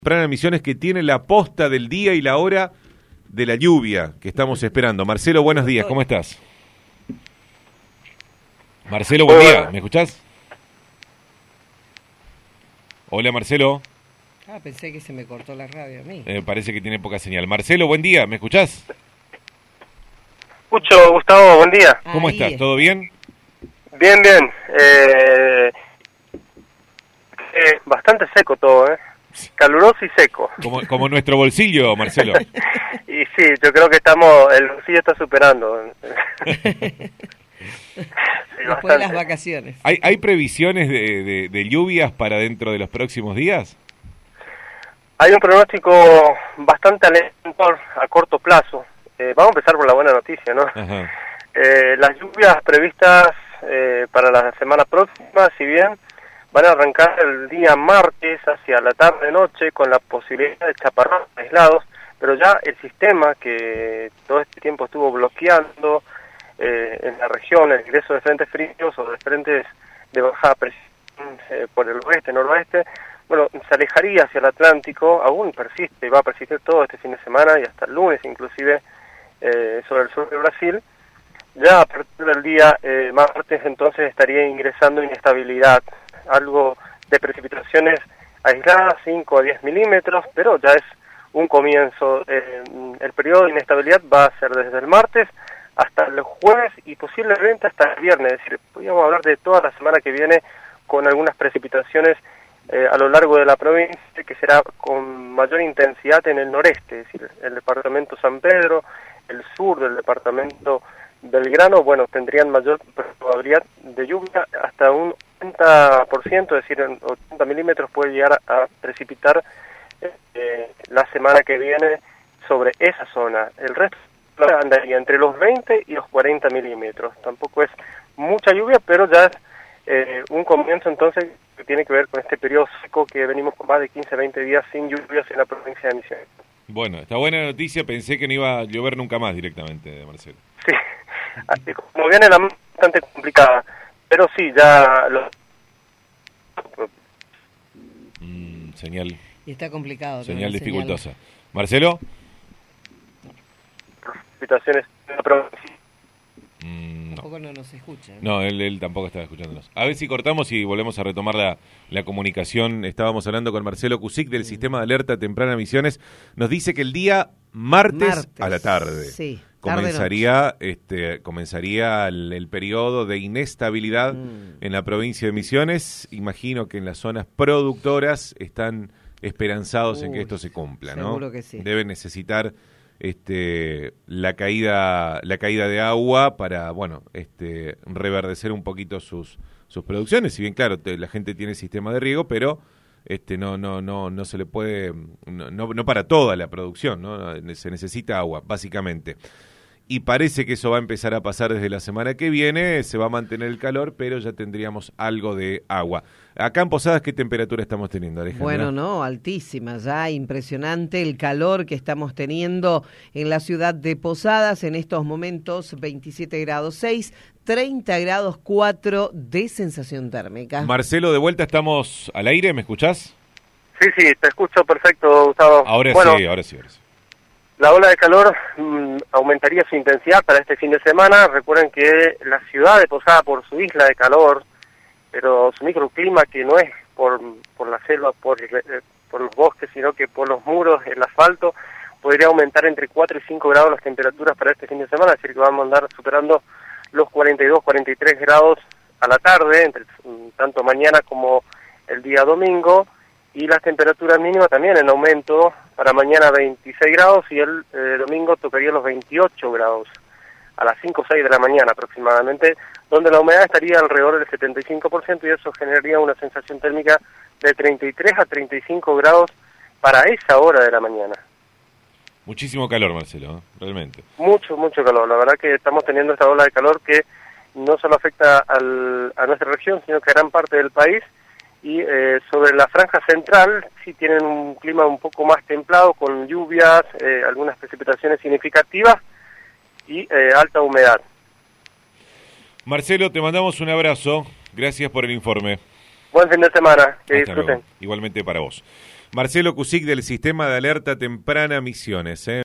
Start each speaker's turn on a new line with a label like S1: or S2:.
S1: Temprana Misiones, que tiene la posta del día y la hora de la lluvia que estamos esperando. Marcelo, buenos días, ¿cómo estás? Marcelo, buen día, ¿me escuchás? Hola, Marcelo.
S2: Pensé que se me cortó la radio a mí.
S1: Parece que tiene poca señal. Marcelo, buen día, ¿me escuchás?
S3: Escucho, Gustavo, buen día.
S1: ¿Cómo estás? ¿Todo bien?
S3: Bien, bien. Bastante seco todo, caluroso y seco.
S1: Como nuestro bolsillo, Marcelo.
S3: Y sí, yo creo que el bolsillo está superando. Sí,
S2: después de las vacaciones.
S1: ¿Hay previsiones de lluvias para dentro de los próximos días?
S3: Hay un pronóstico bastante alentador a corto plazo. Vamos a empezar por la buena noticia, ¿no?
S1: Ajá.
S3: Las lluvias previstas para la semana próxima, si bien van a arrancar el día martes hacia la tarde-noche con la posibilidad de chaparrones aislados, pero ya el sistema que todo este tiempo estuvo bloqueando en la región el ingreso de frentes fríos o de frentes de baja presión por el oeste, noroeste, bueno, se alejaría hacia el Atlántico, aún persiste y va a persistir todo este fin de semana y hasta el lunes inclusive sobre el sur de Brasil. Ya a partir del día martes entonces estaría ingresando inestabilidad, algo de precipitaciones aisladas, 5 a 10 milímetros, pero ya es un comienzo. El periodo de inestabilidad va a ser desde el martes hasta el jueves y posiblemente hasta el viernes, es decir, podríamos hablar de toda la semana que viene con algunas precipitaciones a lo largo de la provincia, que será con mayor intensidad en el noreste, es decir, el departamento San Pedro, el sur del departamento Belgrano, bueno, tendrían mayor probabilidad de lluvia, hasta un 80%, es decir, en 80 milímetros puede llegar a precipitar la semana que viene sobre esa zona. El resto andaría entre los 20 y los 40 milímetros. Tampoco es mucha lluvia, pero ya es un comienzo entonces que tiene que ver con este periodo seco que venimos con más de 15, 20 días sin lluvias en la provincia de Misiones.
S1: Bueno, esta buena noticia, pensé que no iba a llover nunca más directamente, Marcelo.
S3: Sí, así como viene la bastante complicada, pero sí, ya
S1: señal.
S2: Y está complicado.
S1: Señal dificultosa. ¿Marcelo?
S3: Precipitaciones en la provincia.
S2: Tampoco no nos escucha.
S1: No, él tampoco estaba escuchándonos. A ver si cortamos y volvemos a retomar la comunicación. Estábamos hablando con Marcelo Cusic del Sistema de Alerta Temprana Misiones. Nos dice que el día martes a la tarde,
S2: sí,
S1: comenzaría el periodo de inestabilidad en la provincia de Misiones. Imagino que en las zonas productoras están esperanzados en que esto se cumpla, ¿no?
S2: Seguro que sí.
S1: Deben necesitar la caída de agua para, bueno, reverdecer un poquito sus producciones. Si bien, claro, la gente tiene sistema de riego, pero no se le puede, no para toda la producción, ¿no? Se necesita agua, básicamente. Y parece que eso va a empezar a pasar desde la semana que viene, se va a mantener el calor, pero ya tendríamos algo de agua. Acá en Posadas, ¿qué temperatura estamos teniendo, Alejandra?
S2: Bueno, no, altísima, ya impresionante el calor que estamos teniendo en la ciudad de Posadas en estos momentos, 27 grados 6, 30 grados 4 de sensación térmica.
S1: Marcelo, de vuelta estamos al aire, ¿me escuchás?
S3: Sí, te escucho perfecto, Gustavo.
S1: Ahora sí.
S3: La ola de calor aumentaría su intensidad para este fin de semana. Recuerden que la ciudad de Posada, por su isla de calor, pero su microclima, que no es por la selva, por los bosques, sino que por los muros, el asfalto, podría aumentar entre 4 y 5 grados las temperaturas para este fin de semana, es decir, que vamos a andar superando los 42, 43 grados a la tarde, tanto mañana como el día domingo, y las temperaturas mínimas también en aumento, para mañana 26 grados y el domingo tocaría los 28 grados a las 5 o 6 de la mañana aproximadamente, donde la humedad estaría alrededor del 75% y eso generaría una sensación térmica de 33 a 35 grados para esa hora de la mañana.
S1: Muchísimo calor, Marcelo, realmente.
S3: Mucho calor, la verdad que estamos teniendo esta ola de calor que no solo afecta a nuestra región, sino que a gran parte del país. Y sobre la franja central sí tienen un clima un poco más templado, con lluvias, algunas precipitaciones significativas y alta humedad.
S1: Marcelo, te mandamos un abrazo, gracias por el informe.
S3: Buen fin de semana, que
S1: Hasta
S3: disfruten.
S1: luego. Igualmente para vos. Marcelo Cusic del Sistema de Alerta Temprana Misiones.